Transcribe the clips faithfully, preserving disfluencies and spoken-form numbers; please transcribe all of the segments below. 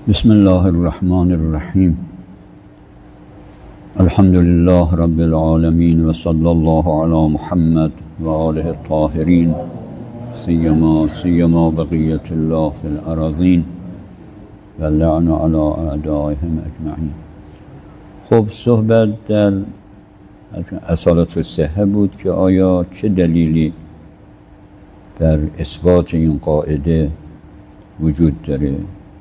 بسم الله الرحمن الرحیم. الحمد لله رب العالمین و صلی الله علی محمد و آله الطاهرین سیما سیما بقیت الله فی الارضین و لعن علی اعدائهم اجمعین. خب صحبت در اصالت الصحه بود که آیا چه دلیلی در اثبات این قاعده وجود داره.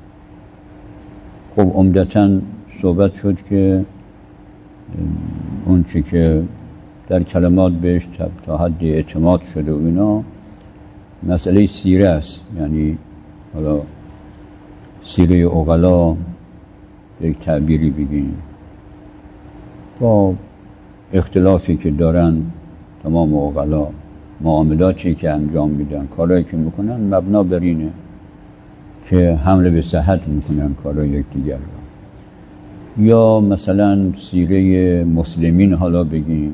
خب عمدتاً صحبت شد که اون چی که در کلمات بهش تا حد اعتماد شده و اینا مسئله سیره است، یعنی حالا سیره عقلا یک تعبیری بگیم، با اختلافی که دارن تمام عقلا، معاملاتی که انجام میدن، کارهایی که میکنن مبنا بر اینه که حمله به صحت میکنن کارهای یکدیگر را. یا مثلا سیره مسلمین حالا بگیم،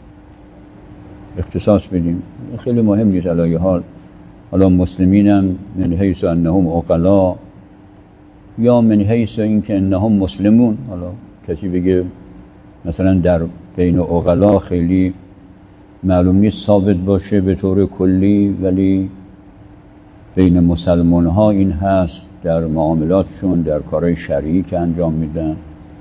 اختصاص بدیم، خیلی مهم نیست علی حال. حالا مسلمین هم من حیث انهم عقلا یا من حیث این که انهم مسلمون. حالا کسی بگه مثلا در بین عقلا خیلی معلوم نیست ثابت باشه به طور کلی، ولی بین مسلمان ها این هست در معاملاتشون، در کارهای شرعی که انجام میدن،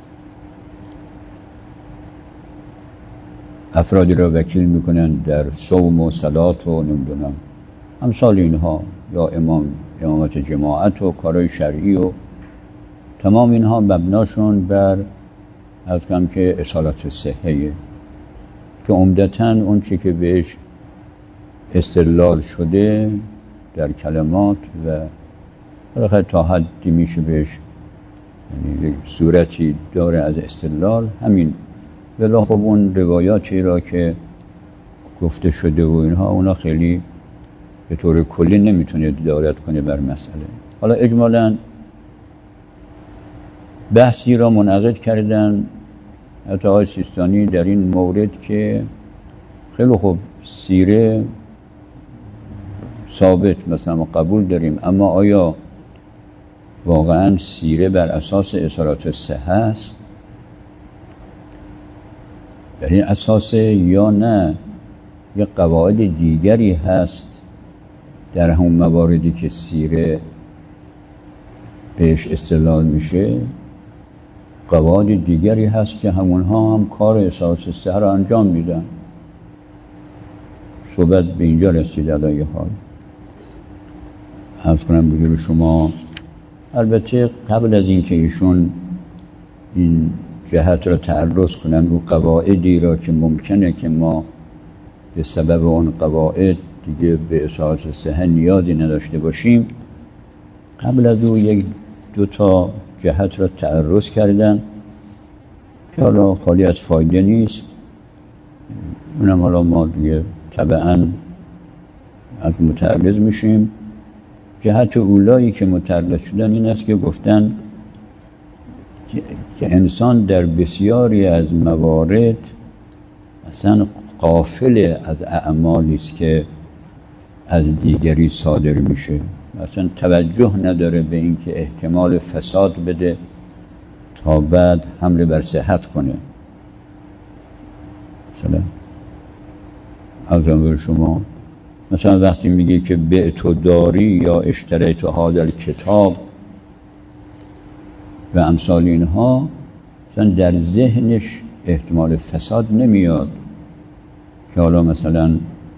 افرادی را وکیل میکنن در صوم و صلات و نمیدونم امثال اینها، یا امام امامت جماعت و کارهای شرعی و تمام اینها مبناشون بر از کم که اصالت صحه، که عمدتاً اون چی که بهش استدلال شده در کلمات و بالاخره تا حدی میشه بهش، یعنی یک صورتی داره از استدلال همین. ولی خب اون روایاتی را که گفته شده و اینها، اونا خیلی به طور کلی نمیتونه دلالت کنه بر مسئله. حالا اجمالاً بحثی را منعقد کردن حتی آقای سیستانی در این مورد که خیلی خوب سیره ثابت مثلا ما قبول داریم، اما آیا واقعا سیره بر اساس اصالت صحه است بر این اساس یا نه یک قواعد دیگری هست در همون مواردی که سیره بهش استدلال میشه، قواعد دیگری هست که همونها هم کار اصالت صحه را انجام میدن. صحبت به اینجا رسید علی حال. عرض کنم بگیر شما، البته قبل از این که ایشون این جهت را تعرض کنن رو قواعدی را که ممکنه که ما به سبب اون قواعد دیگه به اصالت صحه نیازی نداشته باشیم، قبل از او یک دو تا جهت را تعرض کردن که حالا خالی از فایده نیست. اونم حالا ما دیگه طبعاً از متعرض میشیم. جهت اولایی که متعرض شدن این است که گفتن که انسان در بسیاری از موارد اصلا غافل از اعمالی است که از دیگری صادر میشه، اصلا توجه نداره به این که احتمال فساد بده تا بعد حمله بر صحت کنه. مثلا از شما مثلا وقتی میگه که بعت و داری یا اشتریت هذا الکتاب و امثال اینها، مثلا در ذهنش احتمال فساد نمیاد که حالا مثلا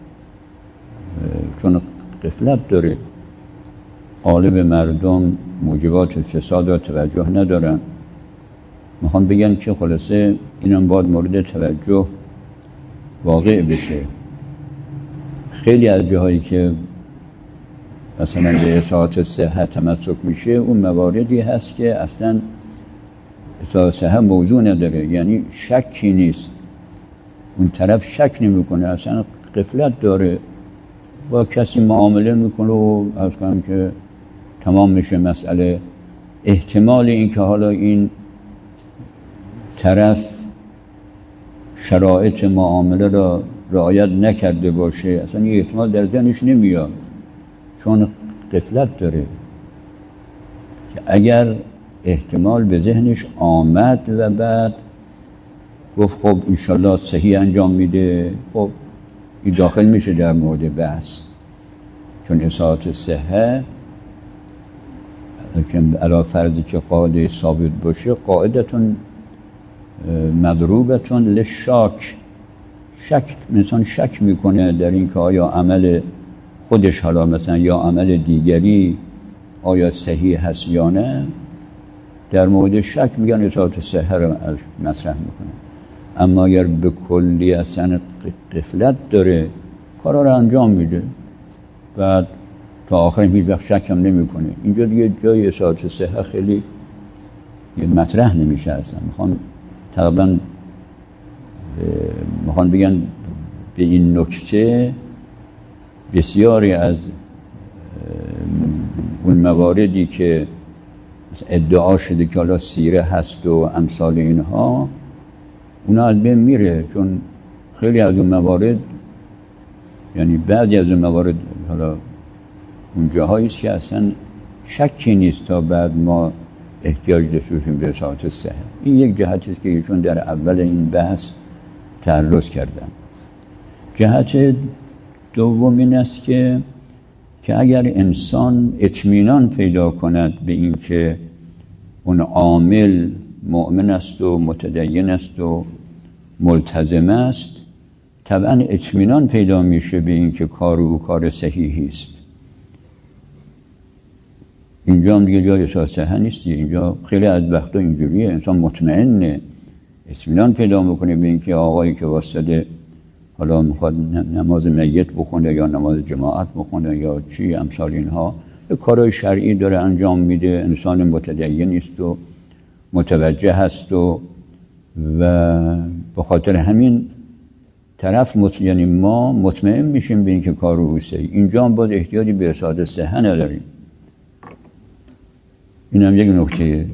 چون غفلت داره، غالب مردم موجبات فساد را توجه ندارن. میخوام بگن که خلاصه اینم باید مورد توجه واقع بشه. خیلی از جاهایی که مثلا به اصالت صحه تمسک میشه، اون مواردی هست که اصلا اصالت صحه موضوع نداره، یعنی شکی نیست، اون طرف شک نمیکنه، اصلا غفلت داره، با کسی معامله میکنه و از کنم که تمام میشه مسئله. احتمال این که حالا این طرف شرایط معامله را رعایت نکرده باشه، اصلا این احتمال در ذهنش نمیاد، چون غفلت داره. که اگر احتمال به ذهنش آمد و بعد گفت خب انشالله صحیح انجام میده. خب این داخل میشه در مورد بحث، چون اصالت صحه علا فرضی که قاعده ثابت باشه قاعدتون مضروبتون لشاک، شک انسان شک میکنه در این که آیا عمل خودش حالا مثلا یا عمل دیگری آیا صحیح هست یا نه. در مورد شک میگن اصالت صحه رو مطرح میکنه. اما اگر به کلی اصلا غفلت داره کارا رو انجام میده بعد تا آخر هیچ وقت شک هم نمیکنه، اینجا دیگه جای اصالت صحه خیلی مطرح نمیشه اصلا. میخوان تقریبا میخوان بگن به این نکته بسیاری از اون مواردی که ادعا شده که حالا سیره هست و امثال اینها اونا از بین میره، چون خیلی از اون موارد یعنی بعضی از اون موارد حالا اون جاهایی است که اصلا شکی نیست تا بعد ما احتیاج داشته باشیم به اصالت صحه. این یک جهتی است که ایشون در اول این بحث تعرض کردن. جهت دوم این است که که اگر انسان اطمینان پیدا کند به این که اون عامل مؤمن است و متدین است و ملتزم است، طبعا اطمینان پیدا میشه به این که کار او کار صحیحی است. اینجا هم دیگه جای اصالت صحه نیست. اینجا خیلی از وقتا اینجوریه، انسان مطمئنه، اطمینان پیدا میکنه به این که آقایی که واسطه حالا میخواد نماز میت بخونه یا نماز جماعت بخونه یا چی امثال اینها، یه کارهای شرعی داره انجام میده، انسان متدین است و متوجه هست و و به خاطر همین طرف مت... یعنی ما مطمئن میشیم به این که کار او صحیح. اینجا هم باز احتیاجی به اصالت صحه نداریم. این هم یک نکته.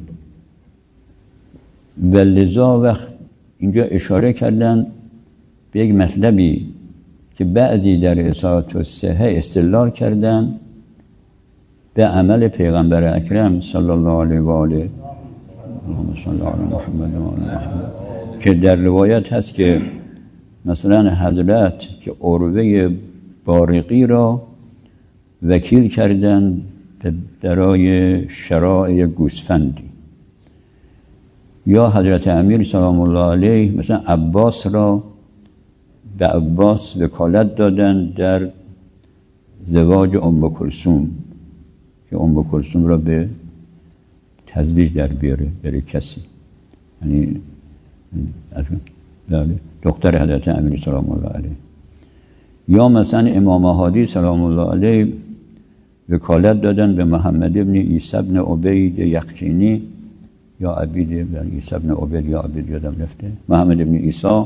و لذا وقت اینجا اشاره کردن به یک مطلبی که بعضی در اصالت صحه استدلال کردن به عمل پیغمبر اکرم صلی الله علیه و آله صلی علی محمد و آل محمد، که در روایت هست که مثلا حضرت که عروه بارقی را وکیل کردن برای شراع گوسفندی، یا حضرت امیر سلام الله علیه مثلا عباس را به عباس وکالت دادن در زواج ام کلثوم که ام کلثوم را به تزویج در بیاره برای کسی، یعنی دختر حضرت امیر سلام الله علیه. یا مثلا امام هادی سلام الله علیه وکالت دادن به محمد ابن عیسی ابن عبید یقچینی یا عبید ابن عیسی ابن عبید یا عبید یادم رفته، محمد ابن عیسی،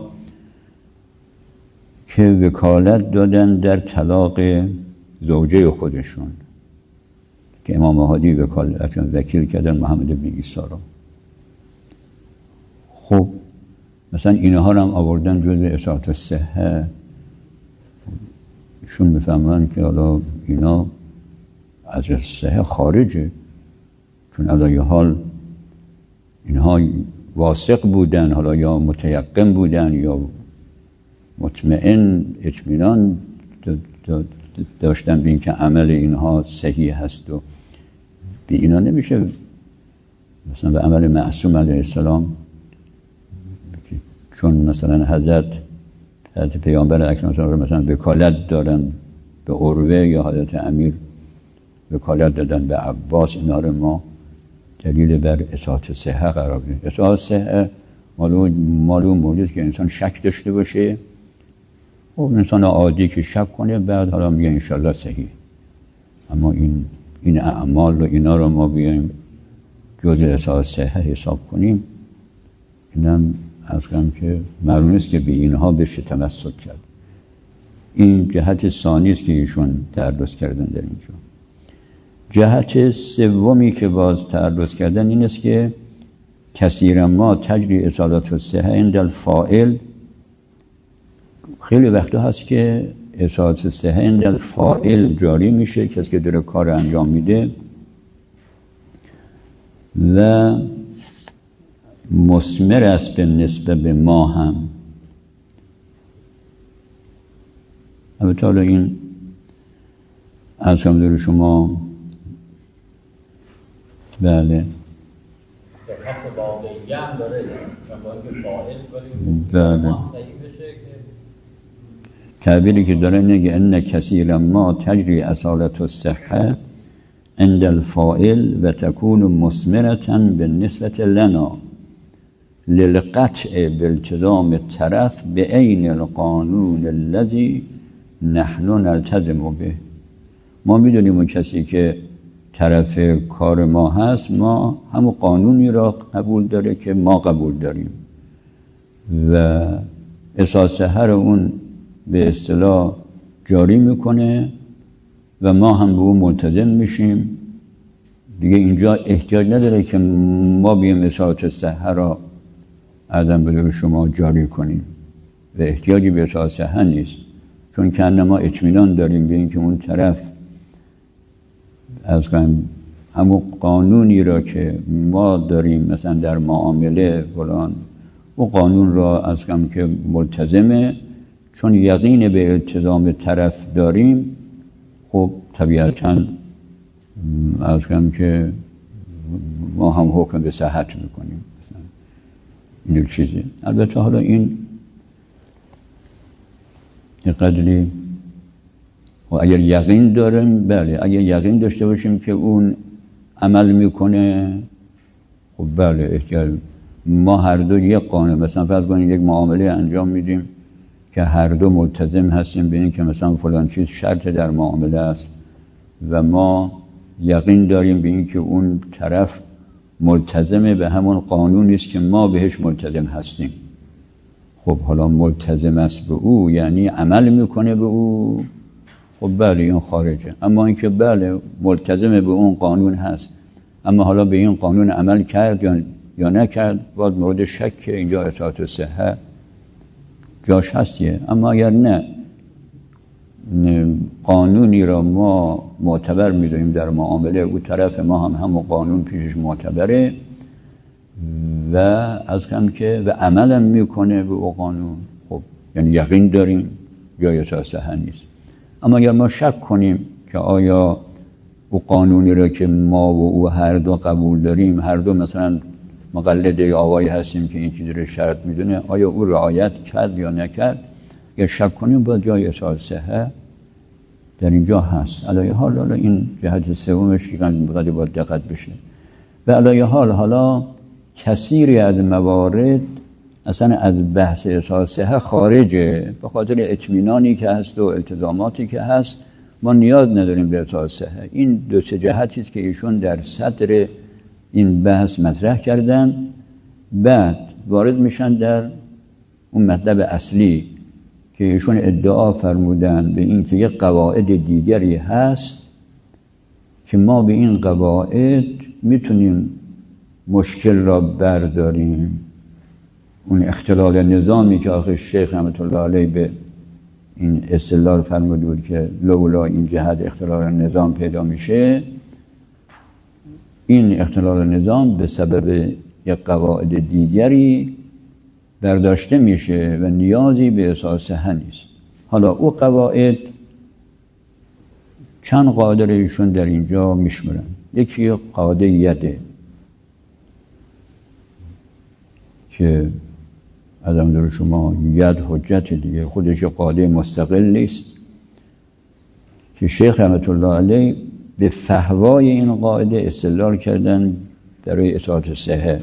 که وکالت دادن در طلاق زوجه خودشون، که امام هادی وکالت وکیل کردن محمد ابن عیسی را. خب مثلا اینها هم آوردن جزء اصالت صحه. ایشون میفهمن که حالا اینا از صحه خارجه، چون علای حال اینها واثق بودن، حالا یا متیقن بودن یا مطمئن اطمینان داشتن به این که عمل اینها صحیح هست و به اینا نمیشه مثلا به عمل معصوم علیه السلام، چون مثلا حضرت حضرت پیامبر اکرم صلی الله علیه و مثلا وکالت دارن به عروه یا حضرت امیر وکالت دادن به عباس، اینا رو ما دلیل بر اصالت صحه قرار بدیم. اصالت صحه معلوم معلوم موجود که انسان شک داشته باشه و انسان عادی که شک کنه بعد حالا میگه انشالله صحیح. اما این این اعمال و اینا رو ما بیایم جزء اصالت صحه حساب کنیم، اینم از کم که معلوم است که به اینها بشه تمسک کرد. این جهت ثانی است که ایشون تعرض کردن در اینجا. جهت سومی که باز تعرض کردن این است که کثیرا ما تجری اصالت الصحه عند الفاعل، خیلی وقتا هست که اصالت الصحه عند الفاعل جاری میشه، کسی که داره کار انجام میده، و مثمر است به نسبت به ما هم. البته حالا این از همدور شما بله صحت واقعی هم داره، شما که فاعل بله تعبیری که داره نگه ان کثیر ما تجری اصالت الصحه عند الفاعل و تكون مثمرة بالنسبة لنا للقطع بالتزام الطرف بعین القانون الذي نحن نلتزم به. ما میدونیم اون کسی که طرف کار ما هست ما همون قانونی را قبول داره که ما قبول داریم و اساس هر اون به اصطلاح جاری میکنه و ما هم به اون ملتزم میشیم. دیگه اینجا احتیاج نداره که ما بیایم اساس صحه را عدم به شما جاری کنیم و احتیاجی به اساس صحه نیست، چون که ما اطمینان داریم به این که اون طرف از همون قانونی را که ما داریم مثلا در معامله فلان و قانون را از کم که ملتزمه، چون یقین به التزام طرف داریم خب طبیعتاً از کم که ما هم حکم به صحت میکنیم مثلا این چیزی. البته حالا این قدری و اگر یقین داریم بله، اگر یقین داشته باشیم که اون عمل میکنه خب بله احتیاج ما هر دو یک قانون مثلا فرض کنید یک معامله انجام میدیم که هر دو ملتزم هستیم به این که مثلا فلان چیز شرط در معامله است و ما یقین داریم به این که اون طرف ملتزمه به همون قانونی است که ما بهش ملتزم هستیم. خب حالا ملتزم است به او یعنی عمل میکنه به او، خب بله این خارجه. اما اینکه بله ملتزم به اون قانون هست اما حالا به این قانون عمل کرد یا یا نکرد باید مورد شک اینجا اطاعت صحه جاش هستیه. اما اگر نه قانونی را ما معتبر می‌دونیم در معامله او طرف ما هم همون قانون پیشش معتبره و از کم که و عملم میکنه به او قانون خب یعنی یقین داریم یا اطاعت صحه نیست. اما اگر ما شک کنیم که آیا او قانونی را که ما و او هر دو قبول داریم هر دو مثلا مقلد آقایی هستیم که این چیزی رو شرط میدونه آیا او رعایت کرد یا نکرد، یا شک کنیم باید جای اطاعت صحه در اینجا هست. علیه حال حالا این جهت سومش اینقدر باید دقت بشه. و علیه حال حالا کثیری از موارد اصلا از بحث اطاعت صحه خارجه، به خاطر اطمینانی که هست و التزاماتی که هست ما نیاز نداریم به اطاعت صحه. این دو سه جهتی است که ایشون در صدر این بحث مطرح کردن، بعد وارد میشن در اون مطلب اصلی که ایشون ادعا فرمودن به این که یک قواعد دیگری هست که ما به این قواعد میتونیم مشکل را برداریم. اون اختلال نظامی که آخر شیخ رحمت الله علیه به این استدلال فرموده بود که لولا این جهت اختلال نظام پیدا میشه، این اختلال نظام به سبب یک قواعد دیگری برداشته میشه و نیازی به اساس صحه نیست. حالا او قواعد چند قاعده ایشون در اینجا میشمرن. یکی قاعده یده که از امدار شما ید حجت دیگه خودش قاعده مستقل نیست که شیخ رحمت الله علیه به فحوای این قاعده استدلال کردن برای اطاعت صحه.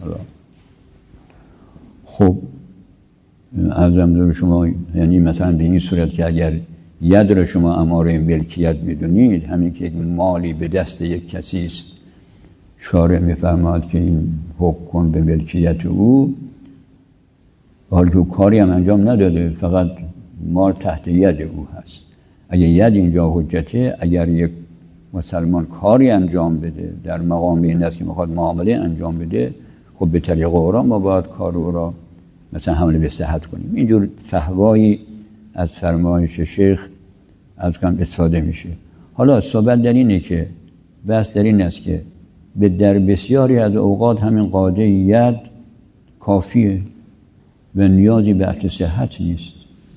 خب از امدار شما یعنی مثلا به این صورت که اگر ید را شما اماره ملکیت میدونید، همین که مالی به دست یک کسی است، شارع میفرماد که این حکم کن به ملکیت او، حالی که کاری هم انجام نداده، فقط مال تحت ید او هست. اگر ید اینجا حجته، اگر یک مسلمان کاری انجام بده در مقام این است که میخواد معامله انجام بده، خب به طریق اورا ما باید کار او را مثلا حمله به صحت کنیم. اینجور فحوایی از فرمایش شیخ از کم استفاده میشه. حالا صحبت در اینه که بحث در این است که به در بسیاری از اوقات همین قاعده ید کافیه و نیازی به اهل صحت نیست.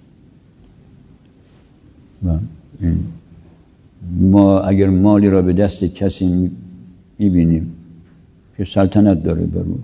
ما اگر مالی را به دست کسی میبینیم که سلطنت داره برو،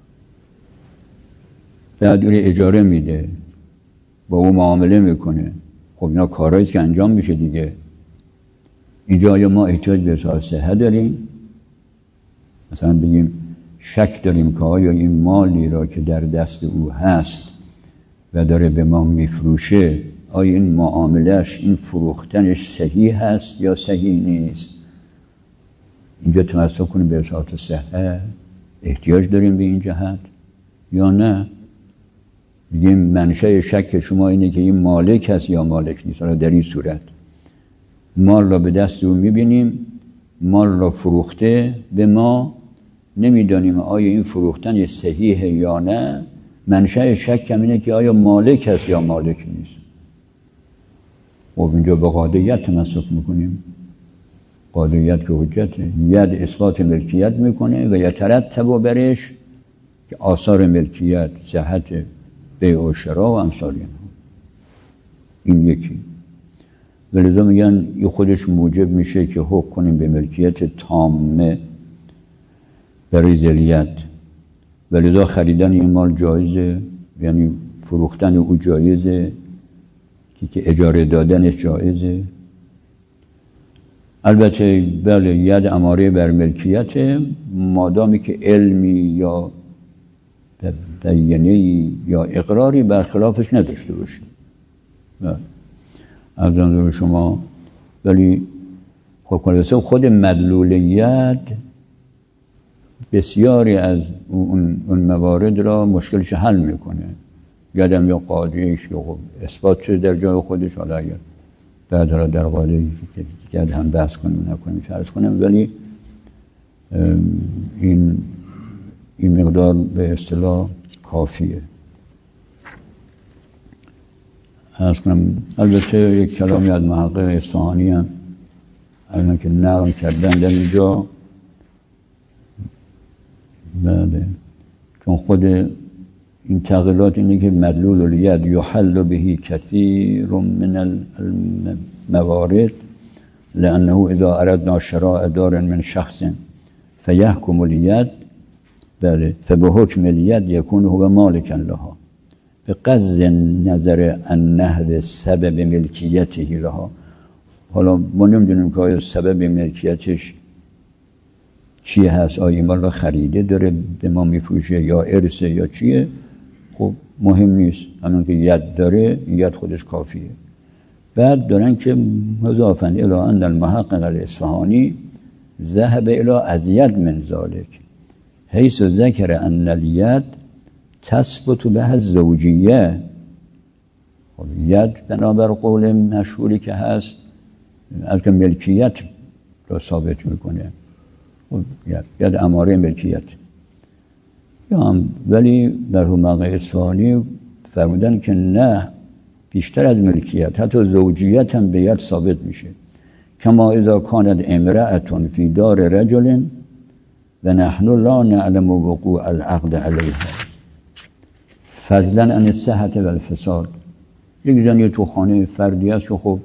بعد اون اجاره میده، با او معامله میکنه، خب اینا کارهاییست که انجام میشه دیگه. اینجا آیا ما احتیاج به اظهار صحت داریم؟ مثلا بگیم شک داریم که آیا این مالی را که در دست او هست و داره به ما میفروشه، آیا این معاملهش، این فروختنش صحیح هست یا صحیح نیست؟ اینجا تمسک کنیم به اظهار صحت، احتیاج داریم به این جهت یا نه؟ بگیم منشأ شک شما اینه که این مالک هست یا مالک نیست. حالا در این صورت مال را به دست او میبینیم، مال را فروخته به ما، نمیدانیم آیا این فروختن صحیحه یا نه. منشأ شک هم اینه که آیا مالک هست یا مالک نیست. خب اینجا به قاعدیت تمسک میکنیم. قاعدیت که حجته، ید اثبات ملکیت میکنه و یترتب برش که آثار ملکیت، صحت بیع و شرا و امثال اینها. این یکی. ولذا میگن این خودش موجب میشه که حکم کنیم به ملکیت تامه برای ذریت. ولذا خریدن این مال جایزه، یعنی فروختن او جایزه، که اجاره دادنش جایزه. البته بله ید اماره بر ملکیت، مادامی که علمی یا بیانیه‌ای یا اقراری برخلافش نداشته باشیم. از نظر شما ولی خب خود مدلولیت بسیاری از اون, اون موارد را مشکلش حل میکنه. یادم یا قاضیش یا اثبات شده در جای خودش، حالا اگر بعد را در قاضی که هم بحث کنیم نکنیم فرض کنیم، ولی این این مقدار به اصطلاح کافیه. عرض کنم البته یک کلامی از محقق اصفهانی هم اینا که نقل کردن در اینجا، بله، چون خود این تغییرات اینه که مدلول الید یحل بهی کثیر من الموارد لانه اذا اردنا شراء دار من شخص فیحکم الید، بله، فبحکم الید یکون هو مالکا لها به قصد نظر ان نحو سبب ملکیته لها. حالا ما نمیدونیم که آیا سبب ملکیتش چیه هست، آیا مال را خریده داره به ما میفروشه یا ارثه یا چیه. خب مهم نیست، همون که ید داره ید خودش کافیه. بعد دارن که مضافاً الی ان المحقق الاصفهانی ذهب الی ازید من ذلک حیث ذکر ان الید تثبت به الزوجیه. خب ید بنابر قول مشهوری که هست از که ملکیت را ثابت میکنه. خب ید, ید اماره ملکیت یا هم، ولی مرحوم محقق اصفهانی فرمودن که نه، بیشتر از ملکیت حتی زوجیت هم به ید ثابت میشه. کما اذا کانت امرأة فی دار رجل و نحن لا نعلم وقوع العقد علیها فضلا عن الصحة و الفساد. یک زنی تو خانه فردی است که خب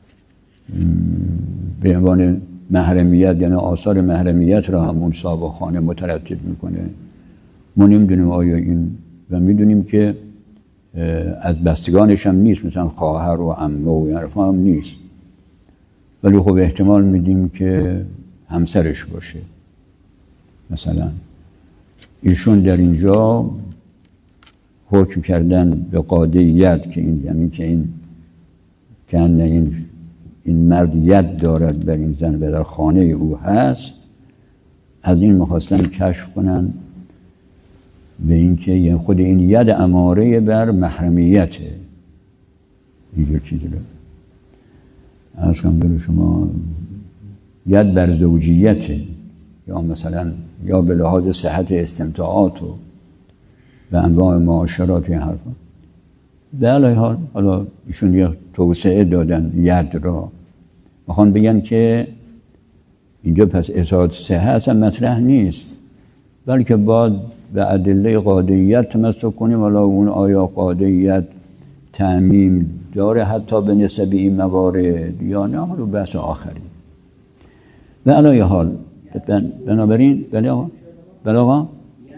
به عنوان محرمیت، یعنی آثار محرمیت را همون صاحب خانه مترتب میکنه. ما نمیدونیم آیا این، و میدونیم که از بستگانش هم نیست، مثلا خواهر و عمه و حرفا هم نیست، ولی خب احتمال میدیم که همسرش باشه. مثلا ایشون در اینجا حکم کردن به قاعده ید که این، یعنی که این که این این مرد ید دارد بر این زن و در خانه او هست، از این میخواستن کشف کنن به این که یعنی خود این ید اماره بر محرمیته. اینجور چیزی رو عرض کنم به شما، ید بر زوجیته، یا مثلا یا به لحاظ صحت استمتاعات و به انواع معاشرات و این حرفا. در علیه حال حالا ایشون یه توسعه دادن ید را، میخوان بگن که اینجا پس اصالت صحه اصلا مطرح نیست، بلکه باید به ادله قاطعیت تمسک کنیم. حالا اون آیا قاطعیت تعمیم داره حتی به نسبت این موارد یا نه، حالا بحث آخری. و علی حال بنابراین بله آقا بله آقا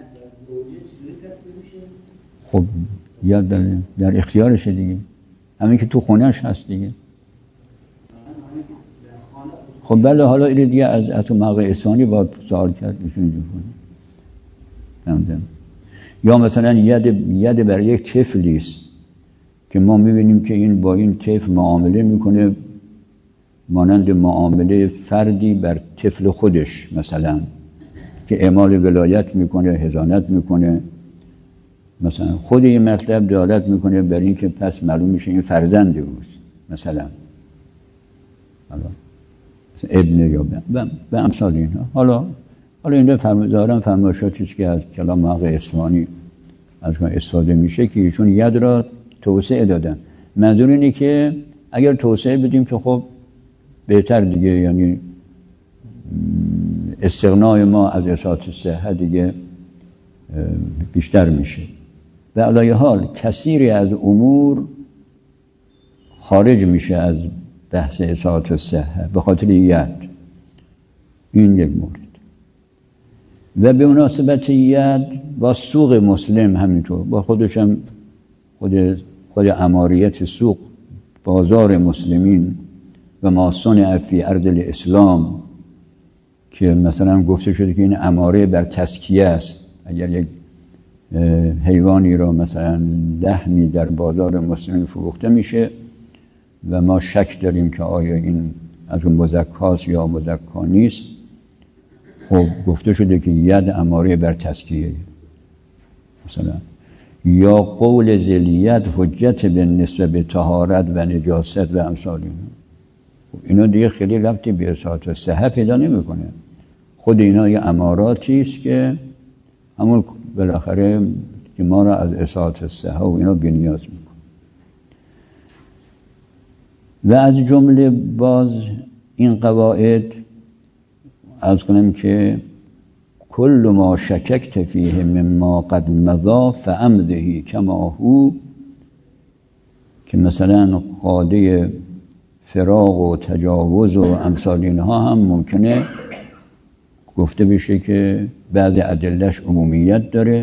خب یاد در, در اختیارشه دیگه، همین که تو خونهش هست دیگه. خب بله حالا این دیگه از اتو موقع اسانی باید سوال کرد ایشون اینجور کنه. یا مثلا ید ید بر یک طفلی است که ما میبینیم که این با این طفل معامله میکنه مانند معامله فردی بر طفل خودش، مثلا که اعمال ولایت میکنه، حضانت میکنه، مثلا خود این مطلب دلالت میکنه بر این که پس معلوم میشه این فرزند اوست، مثلا حالا ابن یا به امثال اینها. حالا حالا این فرمودارم فرمایشاتی است که از کلام موقع اسوانی از کلام استفاده میشه که ایشون ید را توسعه دادن. منظور اینه که اگر توسعه بدیم که خب بهتر دیگه، یعنی استغنای ما از اصالت صحه دیگه بیشتر میشه. و علی حال کثیری از امور خارج میشه از بحث اصالت صحه به خاطر ید. این یک مورد. و به مناسبت ید با سوق مسلم همینطور، با خودش هم خود خود اماریت سوق بازار مسلمین و ما صنع فی ارض الاسلام که مثلا گفته شده که این اماره بر تزکیه است. اگر یک حیوانی را مثلا لحمی در بازار مسلمین فروخته میشه و ما شک داریم که آیا این از اون مزکاست یا مزکا نیست، خب گفته شده که ید اماره بر تزکیه. مثلا یا قول ذلیت حجت به نسبت به طهارت و نجاست و امثال اینا. اینا دیگه خیلی ربطی به اصالت صحه پیدا نمیکنه. خود اینا یه اماراتی است که همون بالاخره که ما را از اصالت صحه و اینا بی‌نیاز میکنه. و از جمله باز این قواعد از کنم که کل ما شککت فیه مما قد مضا فامضه کما هو، که مثلا قاعده فراق و تجاوز و امثال اینها هم ممکنه گفته بشه که بعضی ادلهش عمومیت داره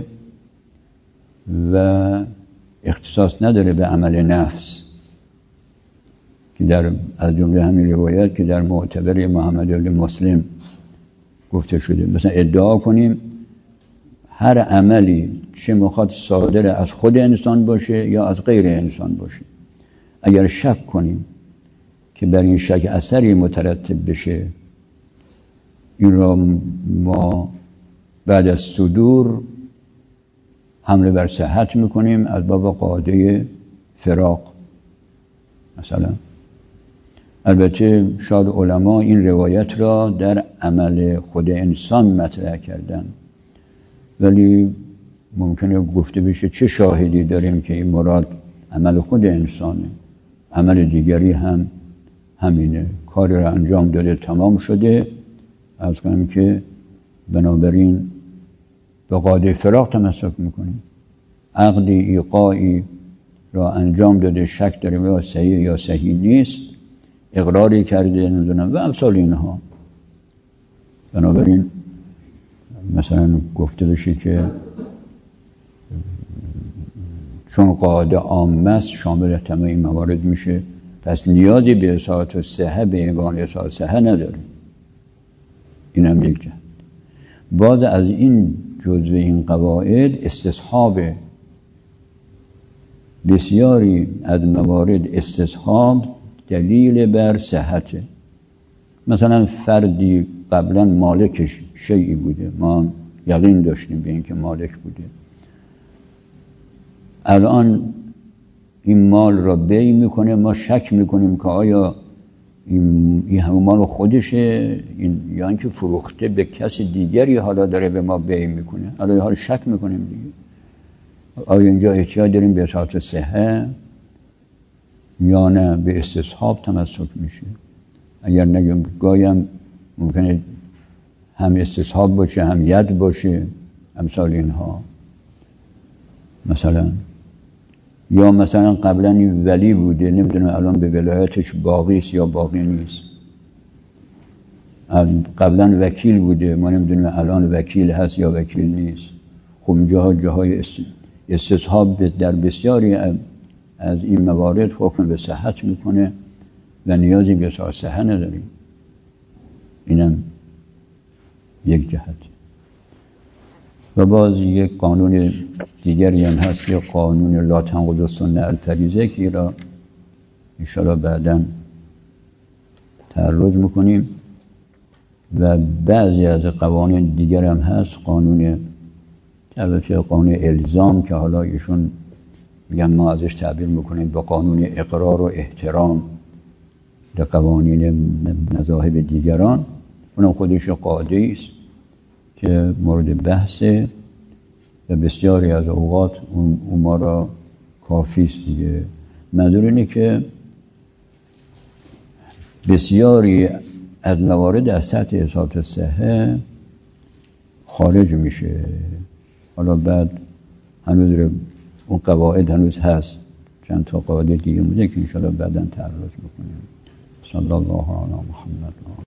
و اختصاص نداره به عمل نفس، که در از جمله همین روایت که در معتبر محمد علی مسلم گفته شده. مثلا ادعا کنیم هر عملی چه میخواد صادر از خود انسان باشه یا از غیر انسان باشه، اگر شک کنیم که بر این شک اثری مترتب بشه، این را ما بعد از صدور حمله بر صحت میکنیم از باب قاعده فراق مثلا. البته شاید علما این روایت را در عمل خود انسان مطرح کردن، ولی ممکنه گفته بشه چه شاهدی داریم که این مراد عمل خود انسانه، عمل دیگری هم همینه، کاری را انجام داده تمام شده، از کنم که بنابراین به قاعده فراق تمسک میکنیم. عقد ایقاعی را انجام داده، شک داریم یا صحیح یا صحیح نیست، اقراری کرده نمیدونم و امثال اینها. بنابراین مثلا گفته بشه که چون قاعده عامه است شامل تمام این موارد میشه، پس نیازی به اصالت صحه به عنوان اصالت صحه نداره. این هم یک جهت. باز از این جزء این قواعد استصحاب بسیاری از موارد استصحاب دلیل بر صحته. مثلا فردی قبلا مالکش شیئی بوده، ما یقین داشتیم به این که مالک بوده، الان این مال را بی میکنه، ما شک میکنیم که آیا این, این همون مال خودشه این یا اینکه فروخته به کسی دیگری حالا داره به ما بی میکنه، حالا حالا شک میکنیم دیگه. آیا اینجا احتیاج داریم به اصالت صحه یا نه به استصحاب تمسک میشه؟ اگر نگم گایم ممکنه هم استصحاب باشه هم ید باشه، امثال اینها. مثلا یا مثلا قبلا این ولی بوده، نمیدونم الان به ولایتش باقی است یا باقی نیست. قبلا وکیل بوده، ما نمیدونیم الان وکیل هست یا وکیل نیست. خب اینجاها جاهای استصحاب در بسیاری از این موارد حکم به صحت میکنه و نیازی به صحت نداریم. اینم یک جهت. و باز یک قانون دیگری هم هست که قانون لا تنقض السنة الفریضه که را انشاءالله بعداً تعرض میکنیم. و بعضی از قوانین دیگر هم هست، قانون البته قانون الزام که حالا ایشون میگن ما ازش تعبیر میکنیم با قانون اقرار و احترام در قوانین مذاهب دیگران. اونم خودش قاعده است که مورد بحثه و بسیاری از اوقات اون, اون ما را کافی است دیگه. منظور اینه که بسیاری از موارد از تحت احاطه صحه خارج میشه. حالا بعد هنوز اون قواعد هنوز هست، چند تا قاعده دیگه بوده که انشاءالله بعداً تعرض بکنیم. صلی الله علی محمد.